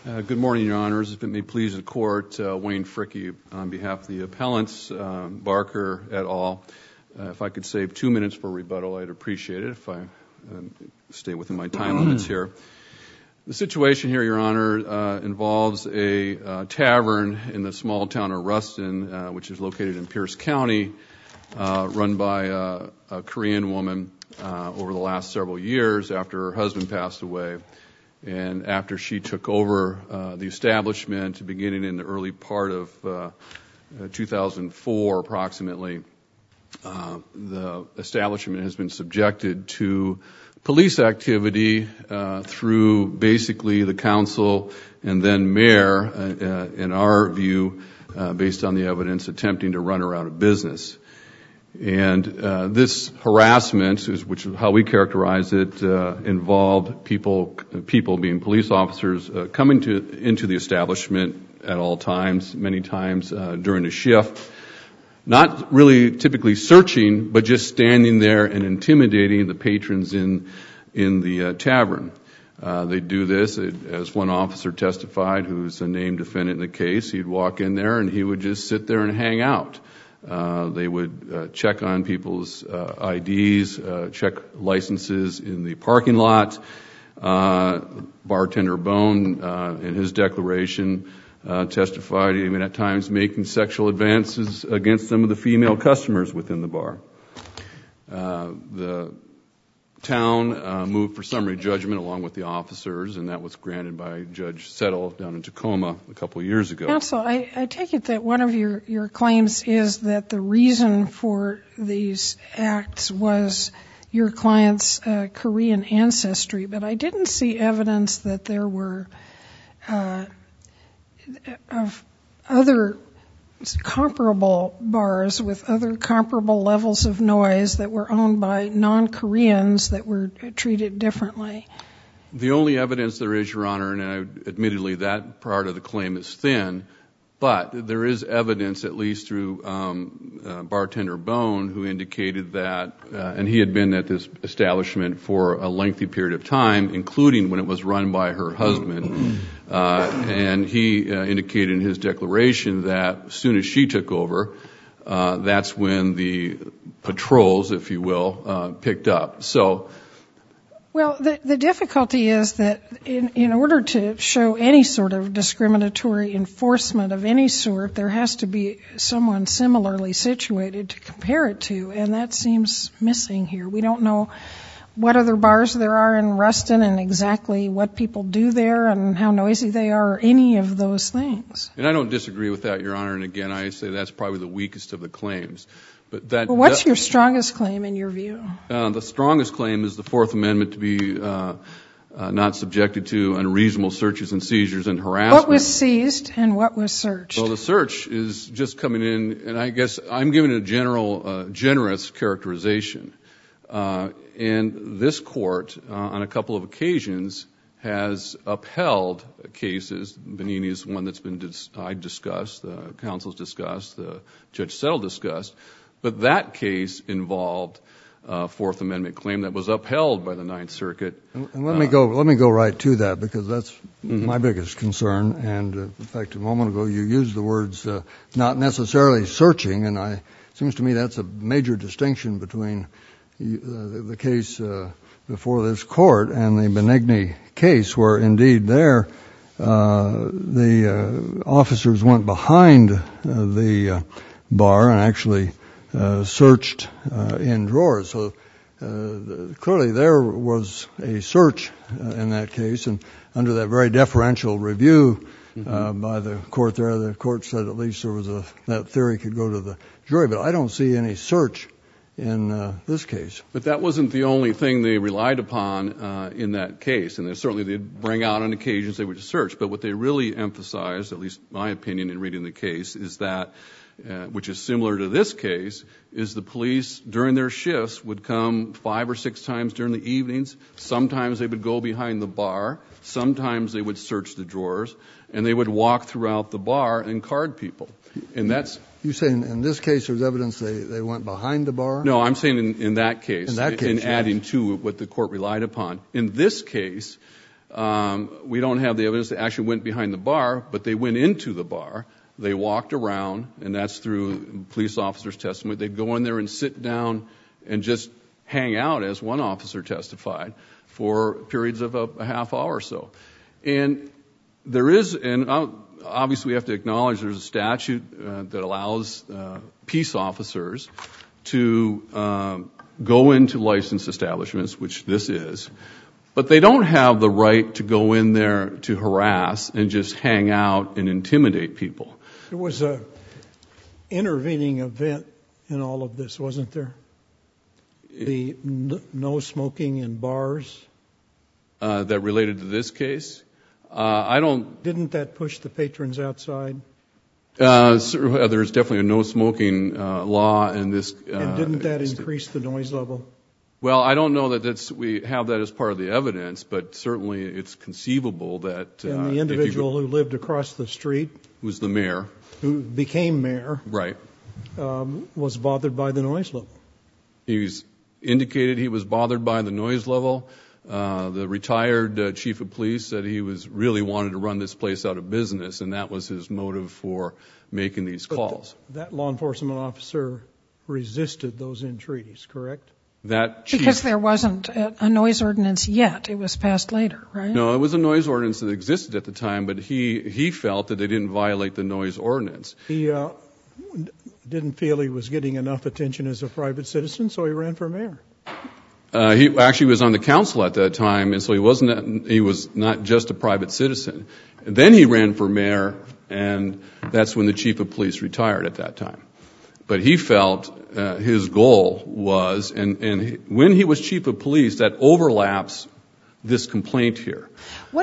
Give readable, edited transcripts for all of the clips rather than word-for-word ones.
Good morning, Your Honors. If it may please the Court, Wayne Fricke on behalf of the appellants, Barker et al. If I could save 2 minutes for rebuttal, I'd appreciate it if I stay within my time limits here. The situation here, Your Honor, involves a tavern in the small town of Ruston, which is located in Pierce County, run by a Korean woman over the last several years after her husband passed away. And after she took over the establishment, beginning in the early part of 2004 approximately, the establishment has been subjected to police activity through basically the council and then mayor, in our view, based on the evidence, attempting to run her out of business. And this harassment, which is how we characterize it, involved people being police officers coming into the establishment at all times, many times during the shift, not really typically searching, but just standing there and intimidating the patrons in the tavern. They do this, as one officer testified, who's a named defendant in the case. He'd walk in there and he would just sit there and hang out. They would check on people's IDs, check licenses in the parking lot. Bartender Bone, in his declaration, testified even at times making sexual advances against some of the female customers within the bar. The town moved for summary judgment along with the officers, and that was granted by Judge Settle down in Tacoma a couple of years ago. Counsel, I take it that one of your claims is that the reason for these acts was your client's Korean ancestry, but I didn't see evidence that there were of other comparable bars with other comparable levels of noise that were owned by non-Koreans that were treated differently. The only evidence there is, Your Honor, and admittedly that part of the claim is thin, but there is evidence, at least through Bartender Bone, who indicated that, and he had been at this establishment for a lengthy period of time, including when it was run by her husband, and he indicated in his declaration that as soon as she took over, that's when the patrols, if you will, picked up. Well, the difficulty is that in order to show any sort of discriminatory enforcement of any sort, there has to be someone similarly situated to compare it to, and that seems missing here. We don't know what other bars there are in Ruston and exactly what people do there and how noisy they are, or any of those things. And I don't disagree with that, Your Honor, and again, I say that's probably the weakest of the claims. But what's your strongest claim in your view? The strongest claim is the Fourth Amendment to be not subjected to unreasonable searches and seizures and harassment. What was seized and what was searched? Well, the search is just coming in, and I guess I'm giving a generous characterization. And this court, on a couple of occasions, has upheld cases. Benini is one that's been discussed, the counsel's discussed, the Judge Settle discussed. But that case involved a Fourth Amendment claim that was upheld by the Ninth Circuit. And let me go right to that, because that's my biggest concern. And in fact, a moment ago you used the words not necessarily searching, and it seems to me that's a major distinction between the case before this court and the Benigni case, where indeed there the officers went behind the bar and actually searched in drawers. So clearly there was a search in that case, and under that very deferential review by the court there, the court said at least there was that theory could go to the jury. But I don't see any search in this case. But that wasn't the only thing they relied upon in that case, and they certainly did bring out on occasions they would search. But what they really emphasized, at least my opinion in reading the case, is that which is similar to this case, is the police during their shifts would come 5 or 6 times during the evenings. Sometimes they would go behind the bar. Sometimes they would search the drawers, and they would walk throughout the bar and card people. And that's... You say in this case there's evidence they went behind the bar? No, I'm saying in that case, in adding to what the court relied upon. In this case, We don't have the evidence they actually went behind the bar, but they went into the bar. They walked around, and that's through police officers' testimony. They'd go in there and sit down and just hang out, as one officer testified, for periods of a half hour or so. And there is, and obviously we have to acknowledge there's a statute that allows peace officers to go into licensed establishments, which this is, but they don't have the right to go in there to harass and just hang out and intimidate people. There was a intervening event in all of this, wasn't there? The no smoking in bars. That related to this case? Didn't that push the patrons outside? There's definitely a no smoking law in this. And didn't that increase the noise level? Well, I don't know that we have that as part of the evidence, but certainly it's conceivable that. And the individual who lived across the street, who's the mayor, who became mayor, right, was bothered by the noise level. He's indicated he was bothered by the noise level. The retired chief of police said he really wanted to run this place out of business, and that was his motive for making these calls. That law enforcement officer resisted those entreaties, correct? Because there wasn't a noise ordinance yet. It was passed later, right? No, it was a noise ordinance that existed at the time, but he felt that they didn't violate the noise ordinance. He didn't feel he was getting enough attention as a private citizen, so he ran for mayor. He actually was on the council at that time, and so he was not just a private citizen. And then he ran for mayor, and that's when the chief of police retired at that time. But he felt his goal was, and when he was chief of police, that overlaps this complaint here. What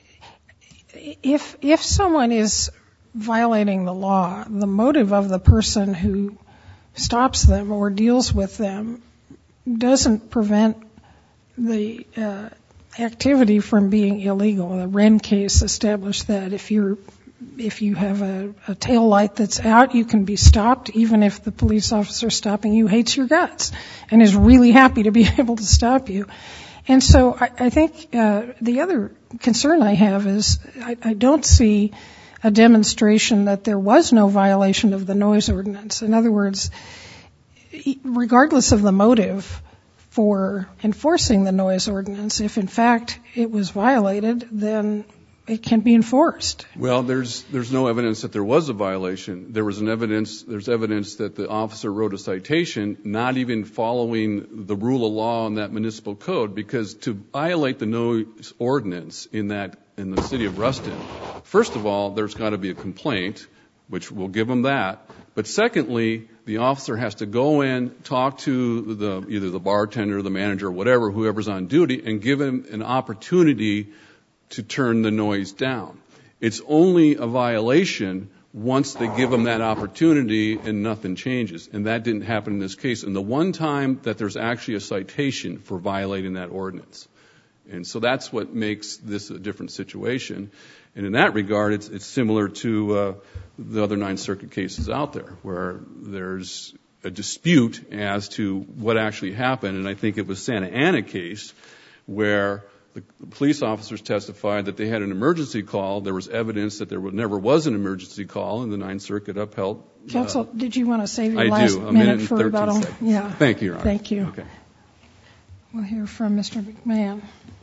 if someone is violating the law, the motive of the person who stops them or deals with them doesn't prevent the activity from being illegal? The Wren case established that if you have a tail light that's out, you can be stopped, even if the police officer stopping you hates your guts and is really happy to be able to stop you. And so I think the other concern I have is I don't see a demonstration that there was no violation of the noise ordinance. In other words, regardless of the motive for enforcing the noise ordinance, if in fact it was violated, then it can be enforced. Well, there's no evidence that there was a violation. There's evidence that the officer wrote a citation, not even following the rule of law in that municipal code, because to violate the noise ordinance in the city of Ruston, first of all, there's got to be a complaint, which we'll give them that. But secondly, the officer has to go in, talk to either the bartender, the manager, whatever, whoever's on duty, and give him an opportunity to turn the noise down. It's only a violation once they give them that opportunity and nothing changes. And that didn't happen in this case. And the one time that there's actually a citation for violating that ordinance. And so that's what makes this a different situation. And in that regard, it's similar to the other Ninth Circuit cases out there, where there's a dispute as to what actually happened. And I think it was Santa Ana case where the police officers testified that they had an emergency call. There was evidence that there never was an emergency call, and the Ninth Circuit upheld. Counsel, did you want to save your last minute for rebuttal? Yeah. Thank you, Your Honor. Thank you. Okay. We'll hear from Mr. McMahon.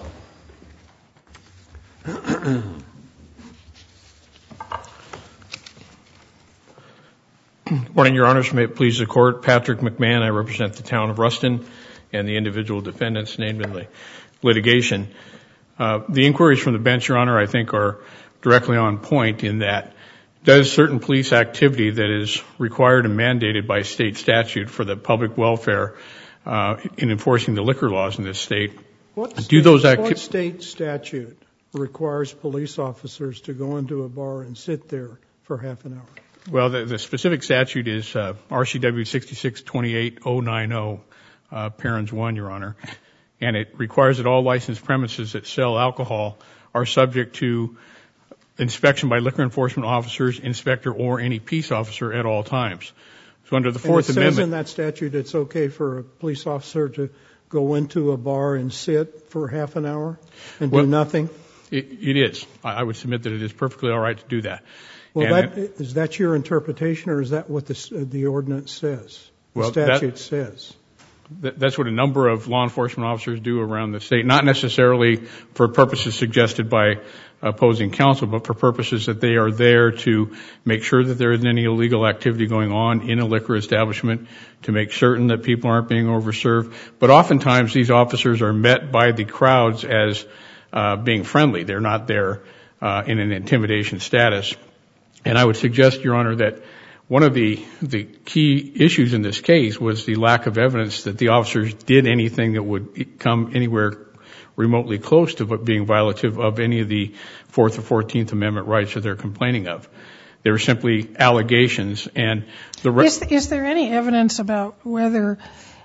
Good morning, Your Honors. May it please the Court. Patrick McMahon. I represent the town of Ruston and the individual defendants named in the litigation. The inquiries from the bench, Your Honor, I think are directly on point in that does certain police activity that is required and mandated by state statute for the public welfare in enforcing the liquor laws in this state, What state statute requires police officers to go into a bar and sit there for half an hour? Well, the specific statute is RCW 6628090, parens 1, Your Honor. And it requires that all licensed premises that sell alcohol are subject to inspection by liquor enforcement officers, inspector, or any peace officer at all times. So under the Fourth Amendment... says in that statute it's okay for a police officer to go into a bar and sit for half an hour and do nothing? It is. I would submit that it is perfectly all right to do that. Well, is that your interpretation, or is that what the ordinance says? The statute says. That's what a number of law enforcement officers do around the state, not necessarily for purposes suggested by opposing counsel, but for purposes that they are there to make sure that there isn't any illegal activity going on in a liquor establishment, to make certain that people aren't being overserved. But oftentimes these officers are met by the crowds as being friendly. They're not there in an intimidation status. And I would suggest, Your Honor, that one of the key issues in this case was the lack of evidence that the officers did anything that would come anywhere remotely close to being violative of any of the Fourth or 14th Amendment rights that they're complaining of. They were simply allegations. And is there any evidence about whether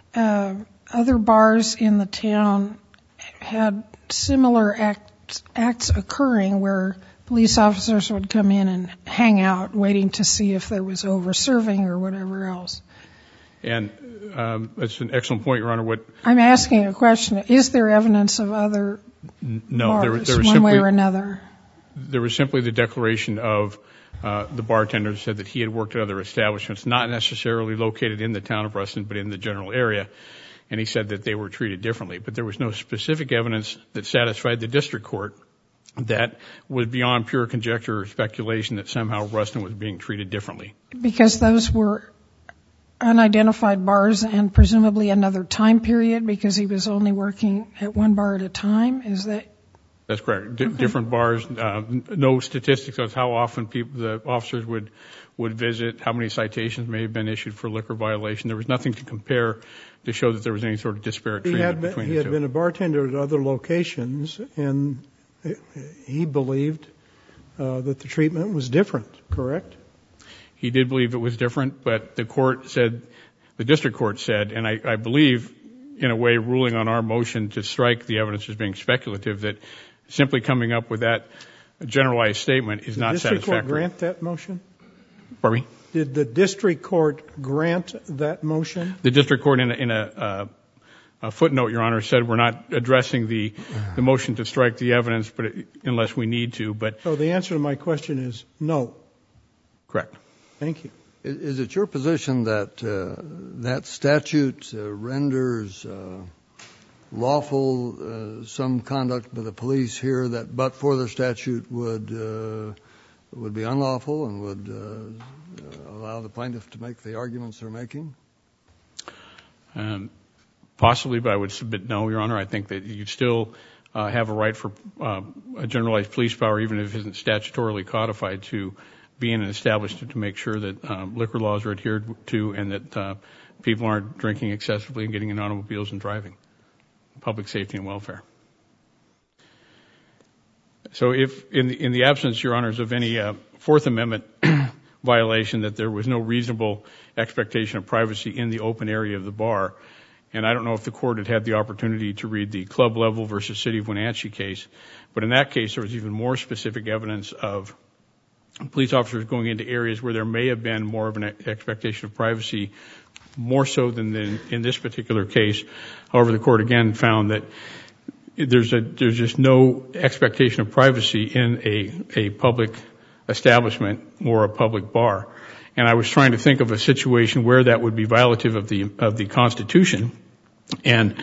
other bars in the town had similar acts occurring where police officers would come in and hang out waiting to see if there was over-serving or whatever else? And that's an excellent point, Your Honor. I'm asking a question. Is there evidence of other bars, one way or another? There was simply the declaration of the bartender said that he had worked at other establishments, not necessarily located in the town of Ruston, but in the general area. And he said that they were treated differently. But there was no specific evidence that satisfied the district court that was beyond pure conjecture or speculation that somehow Ruston was being treated differently. Because those were unidentified bars and presumably another time period because he was only working at one bar at a time? Is that? That's correct. Different bars, no statistics of how often the officers would visit, how many citations may have been issued for liquor violation. There was nothing to compare to show that there was any sort of disparate treatment between the two. He had been a bartender at other locations, and he believed that the treatment was different, correct? He did believe it was different, but the district court said, and I believe in a way ruling on our motion to strike the evidence as being speculative, that simply coming up with that generalized statement is not satisfactory. Did the district court grant that motion? Pardon me? Did the district court grant that motion? The district court in a footnote, Your Honor, said we're not addressing the motion to strike the evidence, but unless we need to. So the answer to my question is no. Correct. Thank you. Is it your position that that statute renders lawful some conduct by the police here that but for the statute would be unlawful and would allow the plaintiff to make the arguments they're making? Possibly, but I would submit no, Your Honor. I think that you still have a right for a generalized police power, even if it isn't statutorily codified, to be in an establishment to make sure that liquor laws are adhered to and that people aren't drinking excessively and getting in automobiles and driving. Public safety and welfare. So if in the absence, Your Honors, of any Fourth Amendment violation, that there was no reasonable expectation of privacy in the open area of the bar, and I don't know if the court had had the opportunity to read the Club Level versus City of Wenatchee case, but in that case there was even more specific evidence of police officers going into areas where there may have been more of an expectation of privacy, more so than in this particular case. However, the court again found that there's just no expectation of privacy in a public establishment or a public bar. And I was trying to think of a situation where that would be violative of the Constitution. And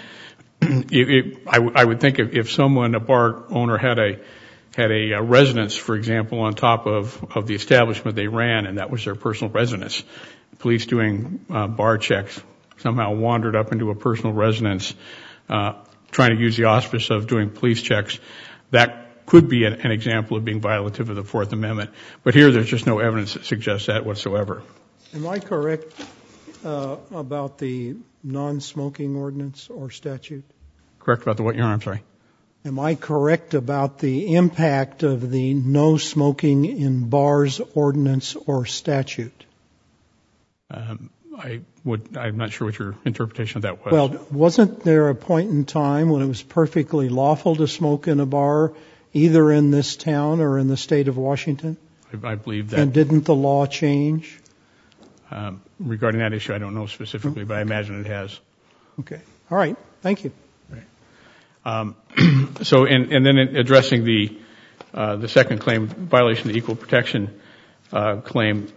I would think if someone, a bar owner, had a residence, for example, on top of the establishment they ran, and that was their personal residence, police doing bar checks somehow wandered up into a personal residence, trying to use the auspice of doing police checks, that could be an example of being violative of the Fourth Amendment. But here there's just no evidence that suggests that whatsoever. Am I correct about the non-smoking ordinance or statute? Correct about the what, Your Honor? I'm sorry. Am I correct about the impact of the no smoking in bars ordinance or statute? I'm not sure what your interpretation of that was. Well, wasn't there a point in time when it was perfectly lawful to smoke in a bar, either in this town or in the state of Washington? I believe that. And didn't the law change? Regarding that issue, I don't know specifically, but I imagine it has. Okay. All right. Thank you. So, and then addressing the the second claim, violation of the equal protection claim,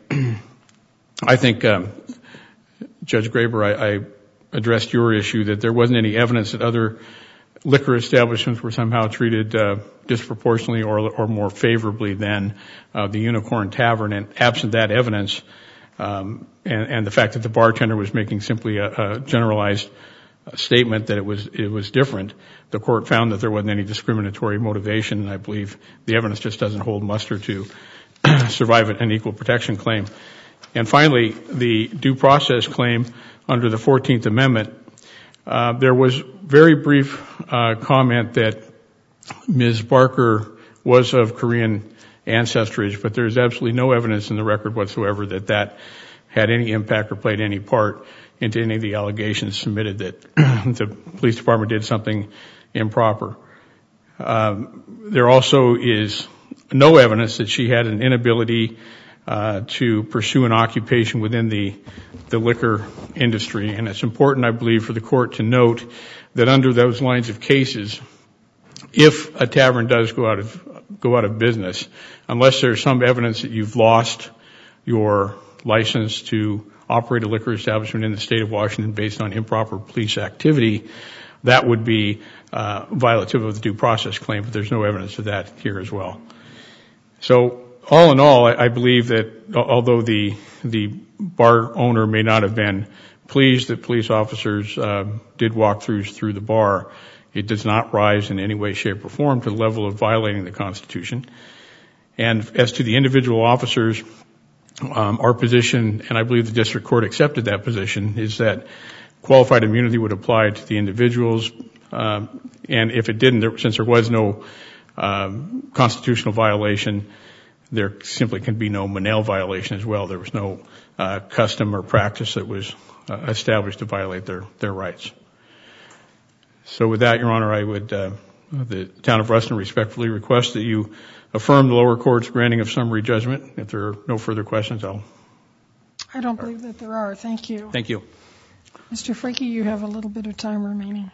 I think, Judge Graber, I addressed your issue that there wasn't any evidence that other liquor establishments were somehow treated disproportionately or more favorably than the Unicorn Tavern. And absent that evidence, and the fact that the bartender was making simply a generalized statement that it was different, the court found that there wasn't any discriminatory motivation, and I believe the evidence just doesn't hold muster to survive an equal protection claim. And finally, the due process claim under the 14th Amendment, there was very brief comment that Ms. Barker was of Korean ancestry, but there's absolutely no evidence in the record whatsoever that that had any impact or played any part into any of the allegations submitted that the police department did something improper. There also is no evidence that she had an inability to pursue an occupation within the liquor industry, and it's important, I believe, for the court to note that under those lines of cases, if a tavern does go out of business, unless there's some evidence that you've lost your license to operate a liquor establishment in the state of Washington based on improper police activity, that would be violative of the due process claim, but there's no evidence of that here as well. So all in all, I believe that although the bar owner may not have been pleased that police officers did walk through the bar, it does not rise in any way, shape, or form to the level of violating the Constitution. And as to the individual officers, our position, and I believe the district court accepted that position, is that qualified immunity would apply to the individuals, and if it didn't, since there was no constitutional violation, there simply can be no Monell violation as well. There was no custom or practice that was established to violate their rights. So with that, Your Honor, I would, the town of Ruston respectfully request that you affirm the lower court's granting of summary judgment. If there are no further questions, I don't believe that there are. Thank you. Thank you. Mr. Fricke, you have a little bit of time remaining.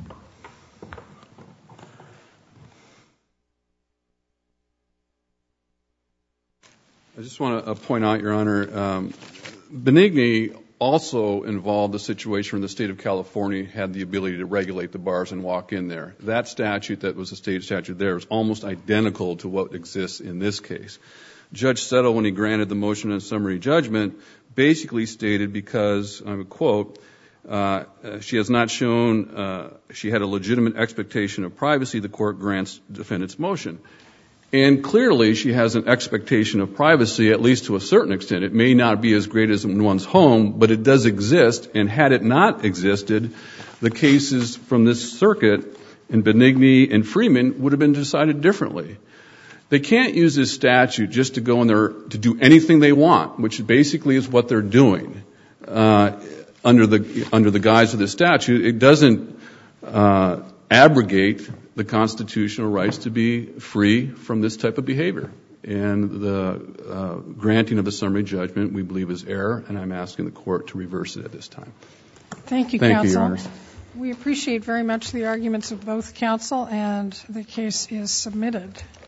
I just want to point out, Your Honor, Benigni also involved a situation where the state of California had the ability to regulate the bars and walk in there. That statute that was a state statute there is almost identical to what exists in this case. Judge Settle, when he granted the motion of summary judgment, basically stated because, I would quote, she has not shown she had a legitimate expectation of privacy, the court grants defendant's motion. And clearly she has an expectation of privacy, at least to a certain extent. It may not be as great as in one's home, but it does exist, and had it not existed, the cases from this circuit in Benigni and Freeman would have been decided differently. They can't use this statute just to go in there to do anything they want, which basically is what they're doing under the guise of the statute. It doesn't abrogate the constitutional rights to be free from this type of behavior. And the granting of the summary judgment, we believe, is error, and I'm asking the court to reverse it at this time. Thank you, counsel. Thank you, Your Honor. We appreciate very much the arguments of both counsel, and the case is submitted.